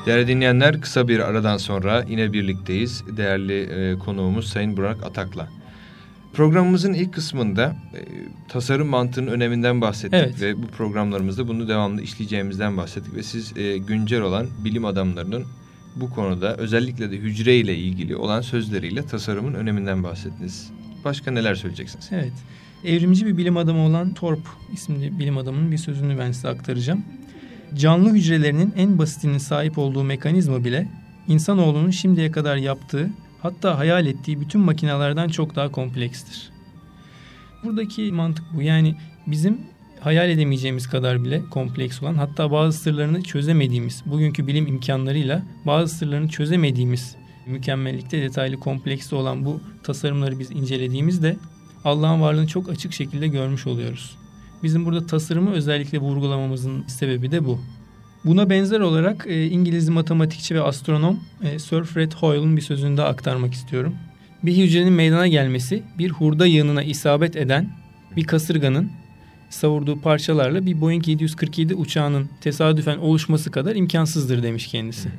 Değerli dinleyenler, kısa bir aradan sonra yine birlikteyiz. Değerli konuğumuz Sayın Burak Atak'la. Programımızın ilk kısmında tasarım mantığının öneminden bahsettik. Evet. Ve bu programlarımızda bunu devamlı işleyeceğimizden bahsettik. Ve siz güncel olan bilim adamlarının bu konuda özellikle de hücre ile ilgili olan sözleriyle tasarımın öneminden bahsettiniz. Başka neler söyleyeceksiniz? Evet. Evrimci bir bilim adamı olan Thorpe isimli bilim adamının bir sözünü ben size aktaracağım. Canlı hücrelerinin en basitinin sahip olduğu mekanizma bile insanoğlunun şimdiye kadar yaptığı, hatta hayal ettiği bütün makinelerden çok daha komplekstir. Buradaki mantık bu. Yani bizim hayal edemeyeceğimiz kadar bile kompleks olan, hatta bazı sırlarını çözemediğimiz, bugünkü bilim imkanlarıyla bazı sırlarını çözemediğimiz mükemmellikte, detaylı, kompleksli olan bu tasarımları biz incelediğimizde Allah'ın varlığını çok açık şekilde görmüş oluyoruz. Bizim burada tasarımı özellikle vurgulamamızın sebebi de bu. Buna benzer olarak İngiliz matematikçi ve astronom Sir Fred Hoyle'un bir sözünü daha aktarmak istiyorum. Bir hücrenin meydana gelmesi, bir hurda yığınına isabet eden bir kasırganın savurduğu parçalarla bir Boeing 747 uçağının tesadüfen oluşması kadar imkansızdır demiş kendisi.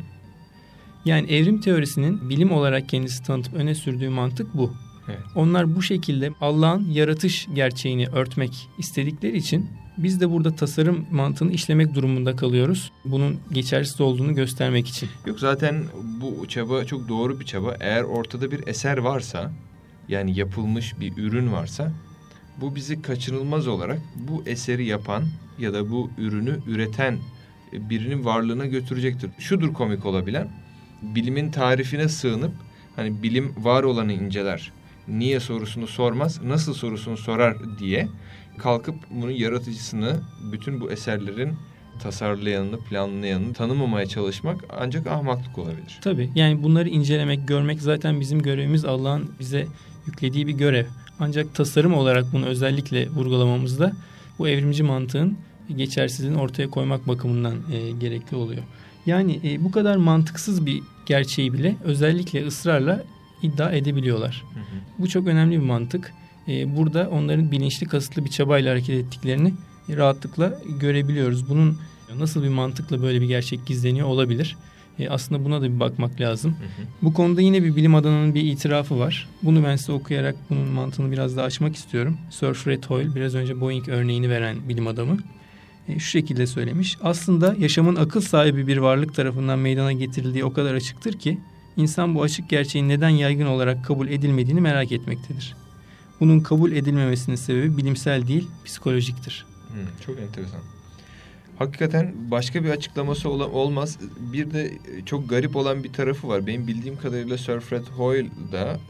Yani evrim teorisinin bilim olarak kendisi tanıtıp öne sürdüğü mantık bu. Evet. Onlar bu şekilde Allah'ın yaratış gerçeğini örtmek istedikleri için biz de burada tasarım mantığını işlemek durumunda kalıyoruz. Bunun geçersiz olduğunu göstermek için. Yok, zaten bu çaba çok doğru bir çaba. Eğer ortada bir eser varsa, yani yapılmış bir ürün varsa, bu bizi kaçınılmaz olarak bu eseri yapan ya da bu ürünü üreten birinin varlığına götürecektir. Şudur komik olabilen: bilimin tarifine sığınıp hani bilim var olanı inceler, niye sorusunu sormaz, nasıl sorusunu sorar diye kalkıp bunun yaratıcısını, bütün bu eserlerin tasarlayanını, planlayanını tanımamaya çalışmak ancak ahmaklık olabilir. Tabii, yani bunları incelemek, görmek zaten bizim görevimiz, Allah'ın bize yüklediği bir görev. Ancak tasarım olarak bunu özellikle vurgulamamızda bu evrimci mantığın geçersizliğini ortaya koymak bakımından gerekli oluyor. Yani bu kadar mantıksız bir gerçeği bile özellikle ısrarla iddia edebiliyorlar. Hı hı. Bu çok önemli bir mantık. Burada onların bilinçli, kasıtlı bir çabayla hareket ettiklerini rahatlıkla görebiliyoruz. Bunun nasıl bir mantıkla böyle bir gerçek gizleniyor olabilir? Aslında buna da bir bakmak lazım. Hı hı. Bu konuda yine bir bilim adamının bir itirafı var. Bunu ben size okuyarak bunun mantığını biraz daha açmak istiyorum. Sir Fred Hoyle, biraz önce Boeing örneğini veren bilim adamı, şu şekilde söylemiş. Aslında yaşamın akıl sahibi bir varlık tarafından meydana getirildiği o kadar açıktır ki insan bu açık gerçeğin neden yaygın olarak kabul edilmediğini merak etmektedir. Bunun kabul edilmemesinin sebebi bilimsel değil, psikolojiktir. Çok enteresan. Hakikaten başka bir açıklaması olmaz. Bir de çok garip olan bir tarafı var. Benim bildiğim kadarıyla Sir Fred Hoyle da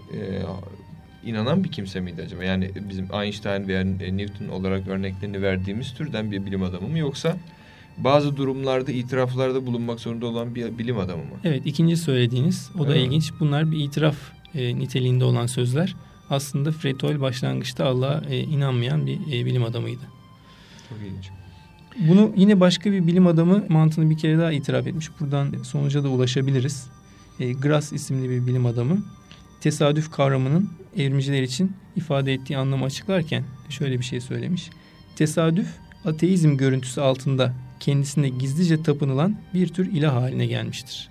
inanan bir kimse miydi acaba? Yani bizim Einstein veya Newton olarak örneklerini verdiğimiz türden bir bilim adamı mı, yoksa bazı durumlarda itiraflarda bulunmak zorunda olan bir bilim adamı mı? Evet, ikinci söylediğiniz o da ilginç. Bunlar bir itiraf niteliğinde olan sözler. Aslında Fred Hoyle başlangıçta Allah'a inanmayan bir bilim adamıydı. Çok ilginç. Bunu yine başka bir bilim adamı mantığını bir kere daha itiraf etmiş. Buradan sonuca da ulaşabiliriz. Grass isimli bir bilim adamı tesadüf kavramının evrimciler için ifade ettiği anlamı açıklarken şöyle bir şey söylemiş. Tesadüf, ateizm görüntüsü altında kendisine gizlice tapınılan bir tür ilah haline gelmiştir.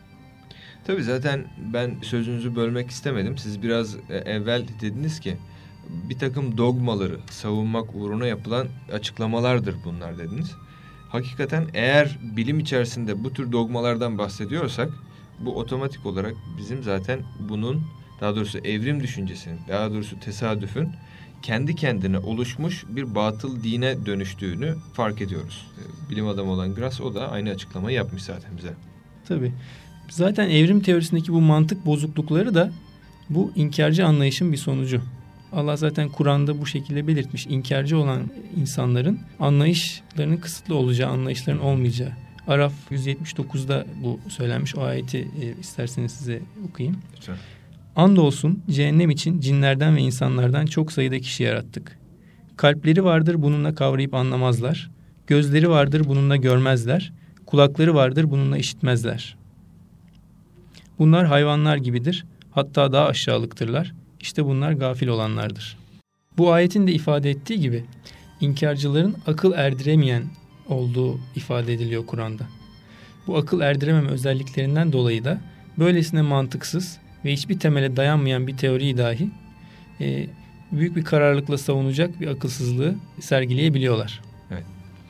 Tabii zaten ben sözünüzü bölmek istemedim. Siz biraz evvel dediniz ki bir takım dogmaları savunmak uğruna yapılan açıklamalardır bunlar dediniz. Hakikaten eğer bilim içerisinde bu tür dogmalardan bahsediyorsak, bu otomatik olarak bizim zaten bunun, daha doğrusu evrim düşüncesinin, daha doğrusu tesadüfün kendi kendine oluşmuş bir batıl dine dönüştüğünü fark ediyoruz. Bilim adamı olan Grass o da aynı açıklamayı yapmış zaten bize. Tabii. Zaten evrim teorisindeki bu mantık bozuklukları da bu inkarcı anlayışın bir sonucu. Allah zaten Kur'an'da bu şekilde belirtmiş. İnkarcı olan insanların anlayışlarının kısıtlı olacağı, anlayışların olmayacağı. Araf 179'da bu söylenmiş. O ayeti isterseniz size okuyayım. Lütfen. Andolsun cehennem için cinlerden ve insanlardan çok sayıda kişi yarattık. Kalpleri vardır, bununla kavrayıp anlamazlar. Gözleri vardır, bununla görmezler. Kulakları vardır, bununla işitmezler. Bunlar hayvanlar gibidir. Hatta daha aşağılıktırlar. İşte bunlar gafil olanlardır. Bu ayetin de ifade ettiği gibi inkarcıların akıl erdiremeyen olduğu ifade ediliyor Kur'an'da. Bu akıl erdirememe özelliklerinden dolayı da böylesine mantıksız ve hiçbir temele dayanmayan bir teoriyi dahi büyük bir kararlılıkla savunacak bir akılsızlığı sergileyebiliyorlar. Evet.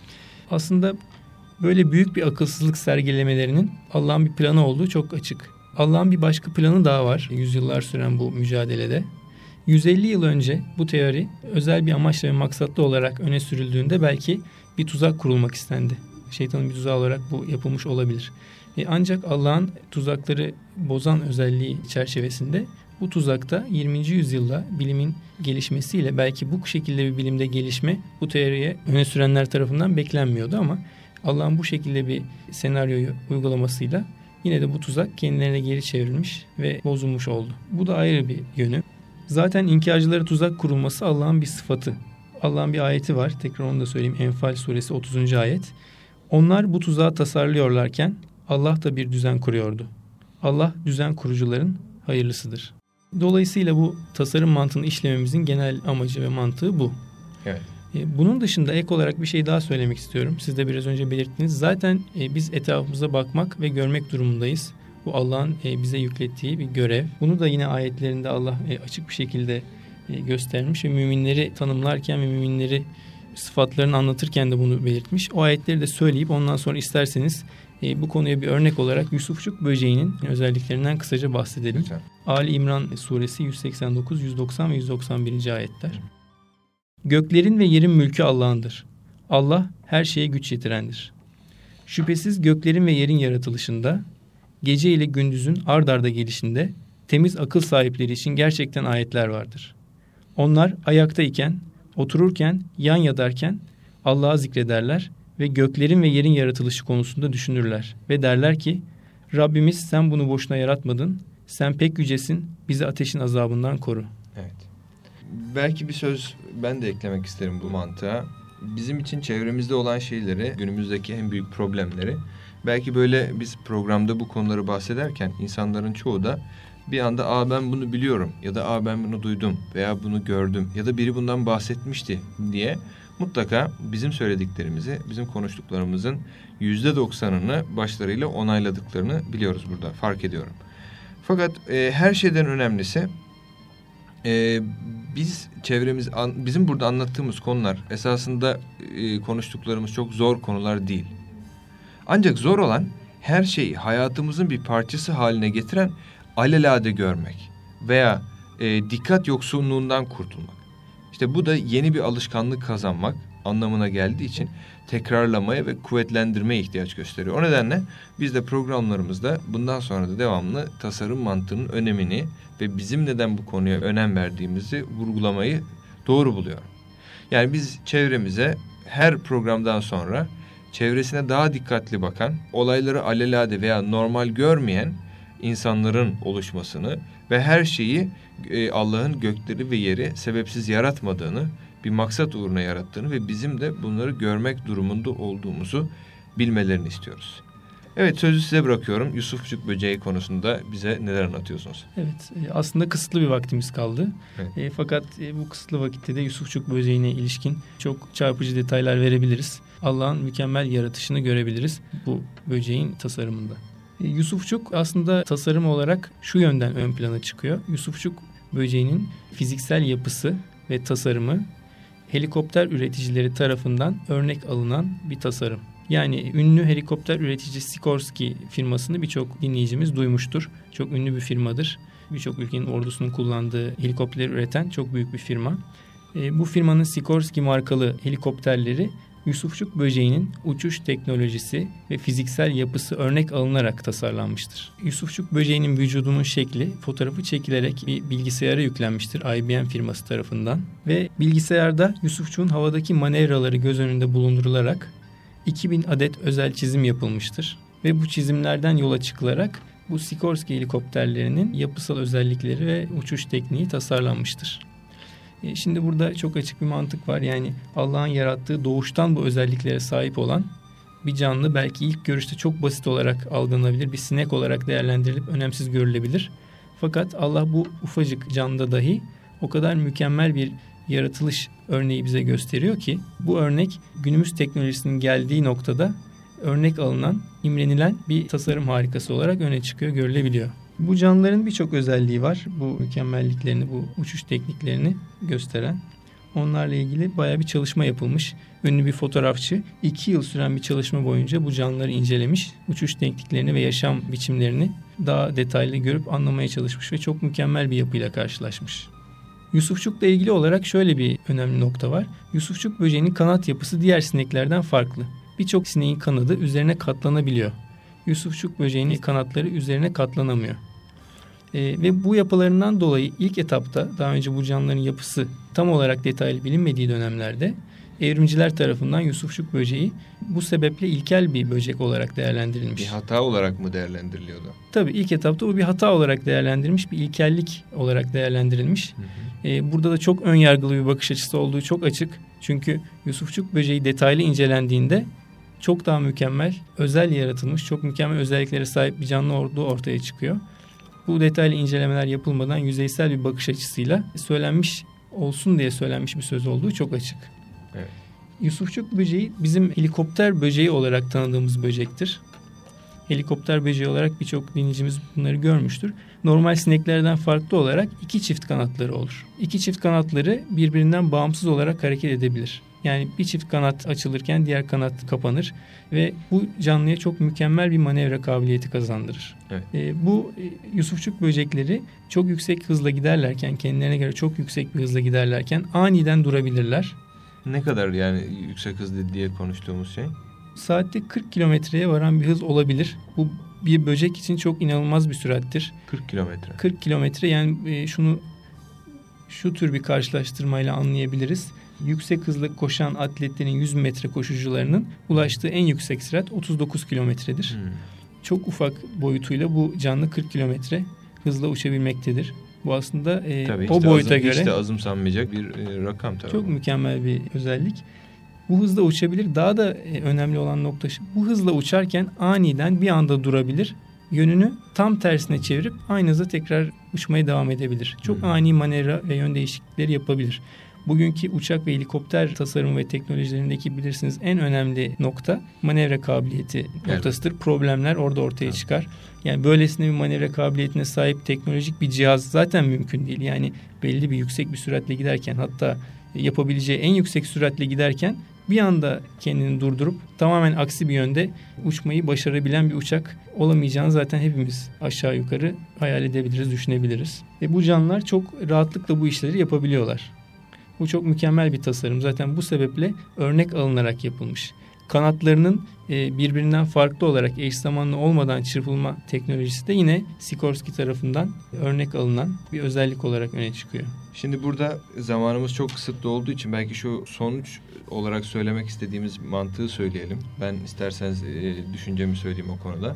Aslında böyle büyük bir akılsızlık sergilemelerinin Allah'ın bir planı olduğu çok açık. Allah'ın bir başka planı daha var yüzyıllar süren bu mücadelede. 150 yıl önce bu teori özel bir amaçla ve maksatlı olarak öne sürüldüğünde belki bir tuzak kurulmak istendi. Şeytanın bir tuzağı olarak bu yapılmış olabilir. Ancak Allah'ın tuzakları bozan özelliği çerçevesinde bu tuzakta 20. yüzyılda bilimin gelişmesiyle belki bu şekilde bir bilimde gelişme bu teoriye öne sürenler tarafından beklenmiyordu ama Allah'ın bu şekilde bir senaryoyu uygulamasıyla yine de bu tuzak kendilerine geri çevrilmiş ve bozulmuş oldu. Bu da ayrı bir yönü. Zaten inkarcılara tuzak kurulması Allah'ın bir sıfatı. Allah'ın bir ayeti var. Tekrar onu da söyleyeyim. Enfal suresi 30. ayet. Onlar bu tuzağı tasarlıyorlarken Allah da bir düzen kuruyordu. Allah düzen kurucuların hayırlısıdır. Dolayısıyla bu tasarım mantığını işlememizin genel amacı ve mantığı bu. Evet. Bunun dışında ek olarak bir şey daha söylemek istiyorum. Siz de biraz önce belirttiniz. Zaten biz etrafımıza bakmak ve görmek durumundayız. Bu Allah'ın bize yüklettiği bir görev. Bunu da yine ayetlerinde Allah açık bir şekilde göstermiş ve müminleri tanımlarken ve müminleri sıfatlarını anlatırken de bunu belirtmiş. O ayetleri de söyleyip ondan sonra isterseniz bu konuya bir örnek olarak Yusufçuk böceğinin özelliklerinden kısaca bahsedelim. Lütfen. Ali İmran suresi 189, 190 ve 191. ayetler. Göklerin ve yerin mülkü Allah'ındır. Allah her şeye güç yetirendir. Şüphesiz göklerin ve yerin yaratılışında, gece ile gündüzün ard arda gelişinde temiz akıl sahipleri için gerçekten ayetler vardır. Onlar ayaktayken, otururken, yan yatarken Allah'ı zikrederler ve göklerin ve yerin yaratılışı konusunda düşünürler. Ve derler ki, Rabbimiz sen bunu boşuna yaratmadın, sen pek yücesin, bizi ateşin azabından koru. Evet. Belki bir söz ben de eklemek isterim bu mantığa. Bizim için çevremizde olan şeyleri, günümüzdeki en büyük problemleri, belki böyle biz programda bu konuları bahsederken insanların çoğu da bir anda ben bunu biliyorum ya da ben bunu duydum veya bunu gördüm ya da biri bundan bahsetmişti diye mutlaka bizim söylediklerimizi, bizim konuştuklarımızın %90'ını başlarıyla onayladıklarını biliyoruz burada, fark ediyorum. Fakat her şeyden önemlisi bizim burada anlattığımız konular esasında konuştuklarımız çok zor konular değil. Ancak zor olan her şeyi hayatımızın bir parçası haline getiren alelade görmek veya dikkat yoksunluğundan kurtulmak. İşte bu da yeni bir alışkanlık kazanmak anlamına geldiği için tekrarlamaya ve kuvvetlendirmeye ihtiyaç gösteriyor. O nedenle biz de programlarımızda bundan sonra da devamlı tasarım mantığının önemini ve bizim neden bu konuya önem verdiğimizi vurgulamayı doğru buluyorum. Yani biz çevremize her programdan sonra çevresine daha dikkatli bakan, olayları alelade veya normal görmeyen insanların oluşmasını ve her şeyi Allah'ın gökleri ve yeri sebepsiz yaratmadığını, bir maksat uğruna yarattığını ve bizim de bunları görmek durumunda olduğumuzu bilmelerini istiyoruz. Evet, sözü size bırakıyorum. Yusufçuk böceği konusunda bize neler anlatıyorsunuz? Evet, aslında kısıtlı bir vaktimiz kaldı. Evet. Fakat bu kısıtlı vakitte de Yusufçuk böceğine ilişkin çok çarpıcı detaylar verebiliriz. Allah'ın mükemmel yaratışını görebiliriz bu böceğin tasarımında. Yusufçuk aslında tasarım olarak şu yönden ön plana çıkıyor. Yusufçuk böceğinin fiziksel yapısı ve tasarımı helikopter üreticileri tarafından örnek alınan bir tasarım. Yani ünlü helikopter üretici Sikorsky firmasını birçok dinleyicimiz duymuştur. Çok ünlü bir firmadır. Birçok ülkenin ordusunun kullandığı helikopterleri üreten çok büyük bir firma. Bu firmanın Sikorsky markalı helikopterleri Yusufçuk böceğinin uçuş teknolojisi ve fiziksel yapısı örnek alınarak tasarlanmıştır. Yusufçuk böceğinin vücudunun şekli fotoğrafı çekilerek bir bilgisayara yüklenmiştir IBM firması tarafından. Ve bilgisayarda Yusufçuk'un havadaki manevraları göz önünde bulundurularak 2000 adet özel çizim yapılmıştır. Ve bu çizimlerden yola çıkılarak bu Sikorsky helikopterlerinin yapısal özellikleri ve uçuş tekniği tasarlanmıştır. Şimdi burada çok açık bir mantık var. Yani Allah'ın yarattığı doğuştan bu özelliklere sahip olan bir canlı belki ilk görüşte çok basit olarak algılanabilir. Bir sinek olarak değerlendirilip önemsiz görülebilir. Fakat Allah bu ufacık canlıda dahi o kadar mükemmel bir yaratılış örneği bize gösteriyor ki bu örnek günümüz teknolojisinin geldiği noktada örnek alınan, imrenilen bir tasarım harikası olarak öne çıkıyor, görülebiliyor. Bu canlıların birçok özelliği var. Bu mükemmelliklerini, bu uçuş tekniklerini gösteren. Onlarla ilgili bayağı bir çalışma yapılmış. Ünlü bir fotoğrafçı 2 yıl süren bir çalışma boyunca bu canlıları incelemiş. Uçuş tekniklerini ve yaşam biçimlerini daha detaylı görüp anlamaya çalışmış ve çok mükemmel bir yapıyla karşılaşmış. Yusufçuk'la ilgili olarak şöyle bir önemli nokta var. Yusufçuk böceğinin kanat yapısı diğer sineklerden farklı. Birçok sineğin kanadı üzerine katlanabiliyor. Yusufçuk böceğinin kanatları üzerine katlanamıyor. Ve bu yapılarından dolayı ilk etapta, daha önce bu canlıların yapısı tam olarak detaylı bilinmediği dönemlerde evrimciler tarafından Yusufçuk böceği bu sebeple ilkel bir böcek olarak değerlendirilmiş. Bir hata olarak mı değerlendiriliyordu? Tabii ilk etapta bu bir hata olarak değerlendirilmiş, bir ilkellik olarak değerlendirilmiş. Burada da çok ön yargılı bir bakış açısı olduğu çok açık. Çünkü Yusufçuk böceği detaylı incelendiğinde çok daha mükemmel, özel yaratılmış, çok mükemmel özelliklere sahip bir canlı olduğu ortaya çıkıyor. Bu detaylı incelemeler yapılmadan yüzeysel bir bakış açısıyla söylenmiş olsun diye söylenmiş bir söz olduğu çok açık. Evet. Yusufçuk böceği bizim helikopter böceği olarak tanıdığımız böcektir. Helikopter böceği olarak birçok dinleyicimiz bunları görmüştür. Normal sineklerden farklı olarak 2 çift kanatları olur. 2 çift kanatları birbirinden bağımsız olarak hareket edebilir. Yani bir çift kanat açılırken diğer kanat kapanır ve bu canlıya çok mükemmel bir manevra kabiliyeti kazandırır. Evet. Bu Yusufçuk böcekleri çok yüksek hızla giderlerken, kendilerine göre çok yüksek bir hızla giderlerken aniden durabilirler. Ne kadar yani yüksek hız diye konuştuğumuz şey? Saatte 40 kilometreye varan bir hız olabilir. Bu bir böcek için çok inanılmaz bir sürattir. 40 kilometre. 40 kilometre, yani şu tür bir karşılaştırmayla anlayabiliriz. Yüksek hızla koşan atletlerin 100 metre koşucularının ulaştığı en yüksek sürat 39 kilometredir. Çok ufak boyutuyla bu canlı 40 kilometre hızla uçabilmektedir. Bu aslında o boyuta göre hiç de azımsanmayacak bir rakam tabii. Çok mükemmel bir özellik. Bu hızla uçabilir. Daha da önemli olan nokta şu: bu hızla uçarken aniden bir anda durabilir. Yönünü tam tersine çevirip aynı hızla tekrar uçmaya devam edebilir. Çok ani manevra ve yön değişiklikleri yapabilir. Bugünkü uçak ve helikopter tasarımı ve teknolojilerindeki bilirsiniz en önemli nokta manevra kabiliyeti noktasıdır. Problemler orada ortaya çıkar. Yani böylesine bir manevra kabiliyetine sahip teknolojik bir cihaz zaten mümkün değil. Yani belli bir yüksek bir süratle giderken, hatta yapabileceği en yüksek süratle giderken bir anda kendini durdurup tamamen aksi bir yönde uçmayı başarabilen bir uçak olamayacağını zaten hepimiz aşağı yukarı hayal edebiliriz, düşünebiliriz. Ve bu canlılar çok rahatlıkla bu işleri yapabiliyorlar. Bu çok mükemmel bir tasarım. Zaten bu sebeple örnek alınarak yapılmış. Kanatlarının birbirinden farklı olarak eş zamanlı olmadan çırpılma teknolojisi de yine Sikorsky tarafından örnek alınan bir özellik olarak öne çıkıyor. Şimdi burada zamanımız çok kısıtlı olduğu için belki şu sonuç olarak söylemek istediğimiz mantığı söyleyelim. Ben isterseniz düşüncemi söyleyeyim o konuda.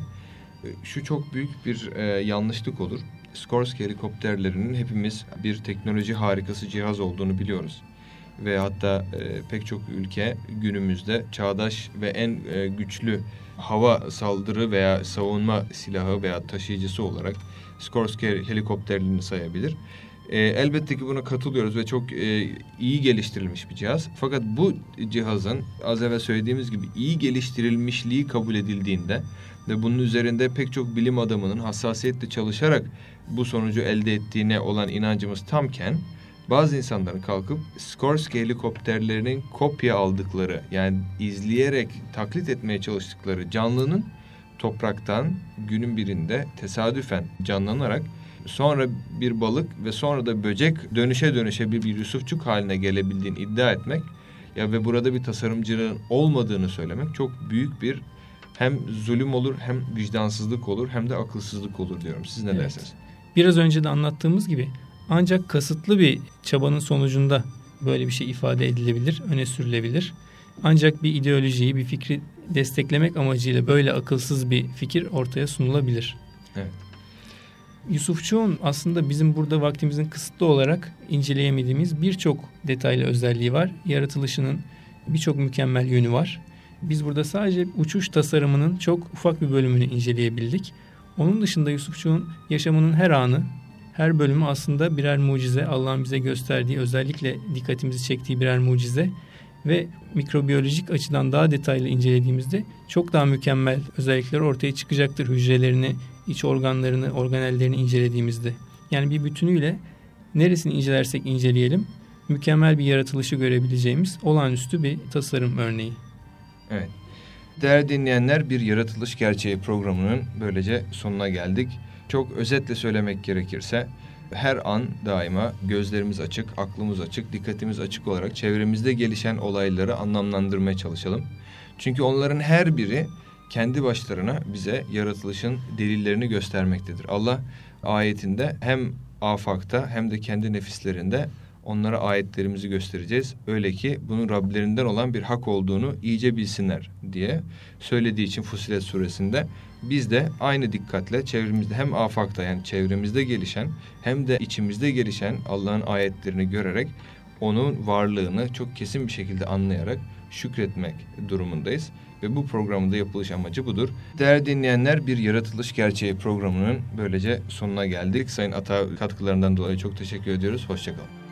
Şu çok büyük bir yanlışlık olur. Sikorsky helikopterlerinin hepimiz bir teknoloji harikası cihaz olduğunu biliyoruz. Ve hatta pek çok ülke günümüzde çağdaş ve en güçlü hava saldırı veya savunma silahı veya taşıyıcısı olarak Sikorsky helikopterlerini sayabilir. Elbette ki buna katılıyoruz ve çok iyi geliştirilmiş bir cihaz. Fakat bu cihazın az evvel söylediğimiz gibi iyi geliştirilmişliği kabul edildiğinde ve bunun üzerinde pek çok bilim adamının hassasiyetle çalışarak bu sonucu elde ettiğine olan inancımız tamken, bazı insanların kalkıp Sikorsky helikopterlerinin kopya aldıkları, yani izleyerek taklit etmeye çalıştıkları canlının topraktan günün birinde tesadüfen canlanarak sonra bir balık ve sonra da böcek dönüşe bir Yusufçuk haline gelebildiğini iddia etmek ve burada bir tasarımcının olmadığını söylemek çok büyük bir hem zulüm olur, hem vicdansızlık olur, hem de akılsızlık olur diyorum. Siz ne dersiniz? Biraz önce de anlattığımız gibi ancak kasıtlı bir çabanın sonucunda böyle bir şey ifade edilebilir, öne sürülebilir. Ancak bir ideolojiyi, bir fikri desteklemek amacıyla böyle akılsız bir fikir ortaya sunulabilir. Evet. Yusufçuk'un aslında bizim burada vaktimizin kısıtlı olarak inceleyemediğimiz birçok detaylı özelliği var. Yaratılışının birçok mükemmel yönü var. Biz burada sadece uçuş tasarımının çok ufak bir bölümünü inceleyebildik. Onun dışında Yusufçuk'un yaşamının her anı, her bölümü aslında birer mucize, Allah'ın bize gösterdiği, özellikle dikkatimizi çektiği birer mucize. ve mikrobiyolojik açıdan daha detaylı incelediğimizde çok daha mükemmel özellikler ortaya çıkacaktır hücrelerini, iç organlarını, organellerini incelediğimizde. Yani bir bütünüyle neresini incelersek inceleyelim mükemmel bir yaratılışı görebileceğimiz olağanüstü bir tasarım örneği. Evet. Değerli dinleyenler, bir yaratılış gerçeği programının böylece sonuna geldik. Çok özetle söylemek gerekirse her an daima gözlerimiz açık, aklımız açık, dikkatimiz açık olarak çevremizde gelişen olayları anlamlandırmaya çalışalım. Çünkü onların her biri kendi başlarına bize yaratılışın delillerini göstermektedir. Allah ayetinde hem afakta hem de kendi nefislerinde onlara ayetlerimizi göstereceğiz. Öyle ki bunun Rablerinden olan bir hak olduğunu iyice bilsinler diye söylediği için Fussilet suresinde biz de aynı dikkatle çevremizde hem afakta yani çevremizde gelişen hem de içimizde gelişen Allah'ın ayetlerini görerek onun varlığını çok kesin bir şekilde anlayarak şükretmek durumundayız. Ve bu programın da yapılış amacı budur. Değerli dinleyenler, bir yaratılış gerçeği programının böylece sonuna geldik. Sayın Ata katkılarından dolayı çok teşekkür ediyoruz. Hoşça kalın.